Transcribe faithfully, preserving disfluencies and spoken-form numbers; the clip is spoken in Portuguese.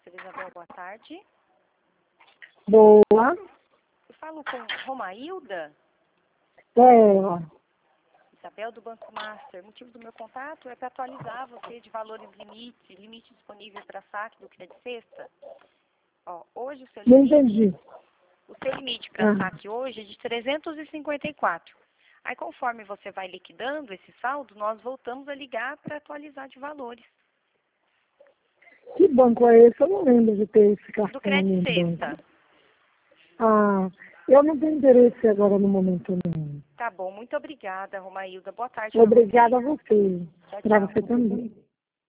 Master, Isabel, boa tarde. Boa. Eu falo com Romailda. É. Isabel, do Banco Master. O motivo do meu contato é para atualizar você de valores limites, limite disponível para saque do Credit Sexta. Ó, hoje o seu Não limite, entendi. o seu limite para Ah. saque hoje é de trezentos e cinquenta e quatro. Aí, conforme você vai liquidando esse saldo, nós voltamos a ligar para atualizar de valores. Que banco é esse? Eu não lembro de ter esse cartão Do no meu Credit banco. Sexta. Ah, eu não tenho interesse agora no momento, não. Tá bom, muito obrigada, Romailda. Boa tarde para você. Obrigada a você. Tchau, Para tchau. você também.